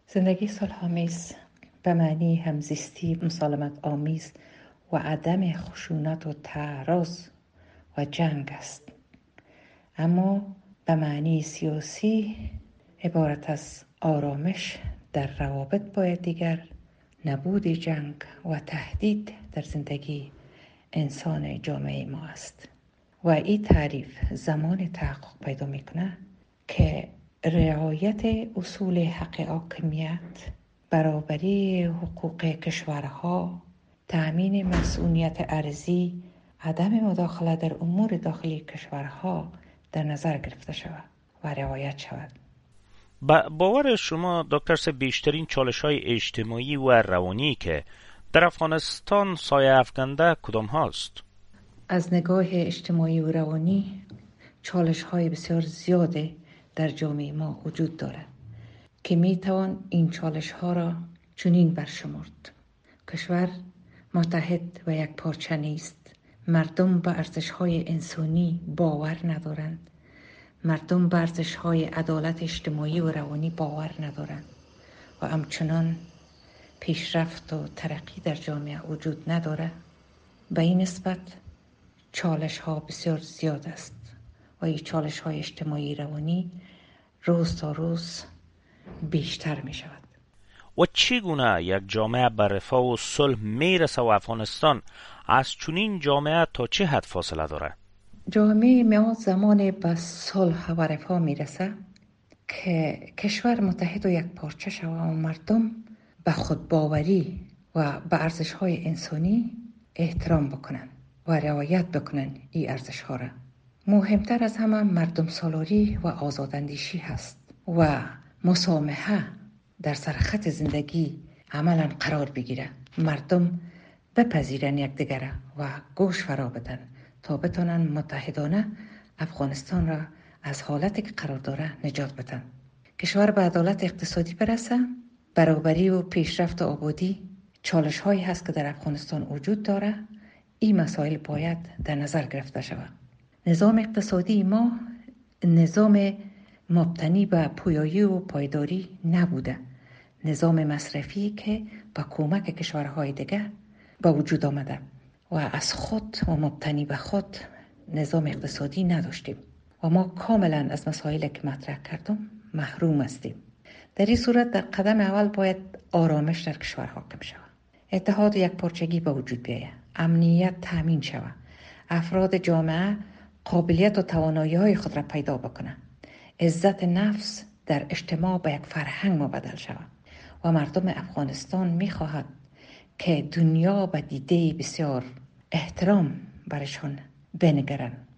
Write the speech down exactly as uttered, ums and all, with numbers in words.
زندگی صلح‌آمیز به معنی همزیستی مسالمت آمیز و عدم خشونت و تعارض و جنگ است، اما به معنی سیاسی عبارت از آرامش در روابط باید دیگر نبود جنگ و تهدید در زندگی انسان جامعه ما است. و این تعریف زمان تحقق پیدا میکنه که رعایت اصول حق حاکمیت، برابری حقوق کشورها، تأمین مسئولیت ارضی، عدم مداخله در امور داخلی کشورها در نظر گرفته شود و رعایت شود. با باور شما دکتر صاحب بیشترین چالش‌های اجتماعی و روانی که در افغانستان سایه افکنده کدام هاست؟ از نگاه اجتماعی و روانی چالش‌های بسیار زیاده در جامعه ما وجود دارد که میتوان این چالش‌ها را چنین برشمرد: کشور متحد و یک پارچه نیست. مردم به ارزش‌های انسانی باور ندارند. مردم به ارزش‌های عدالت اجتماعی و روانی باور ندارند و همچنان پیشرفت و ترقی در جامعه وجود ندارد. به این نسبت چالش‌ها بسیار زیاد است و این چالش‌های اجتماعی روانی روز تا روز بیشتر می شود. و چگونه یک جامعه به رفاه و صلح میرسه و افغانستان از چنین جامعه تا چه حد فاصله داره؟ جامعه ما زمان به صلح و رفاه میرسه که کشور متحد و یک پارچه شود و مردم به خودباوری و به ارزش‌های انسانی احترام بکنند و رعایت بکنند. این ارزش‌ها را مهمتر از همه مردم سالاری و آزاداندیشی هست و مسامحه در سرخط زندگی عملا قرار بگیره. مردم بپذیرن یکدیگر و گوش فرا بدن تا بتونن متحدانه افغانستان را از حالتی که قرار داره نجات بدن. کشور به عدالت اقتصادی برسه، برابری و پیشرفت و آبادی چالش هایی هست که در افغانستان وجود داره. این مسائل باید در نظر گرفته شود. نظام اقتصادی ما نظام مبتنی به پویایی و پایداری نبوده. نظام مصرفی که با کمک کشورهای دیگه با وجود آمده و از خود و مبتنی به خود نظام اقتصادی نداشتیم و ما کاملا از مسائلی که مطرح کردم محروم هستیم. در این صورت در قدم اول باید آرامش در کشور حاکم شود، اتحاد و یک پارچگی به وجود بیاید، امنیت تامین شود، افراد جامعه قابلیت و توانایی های خود را پیدا بکنند، عزت نفس در اجتماع به یک فرهنگ مبدل شود و مردم افغانستان میخواهد که دنیا به دیده بسیار احترام برشان بنگرند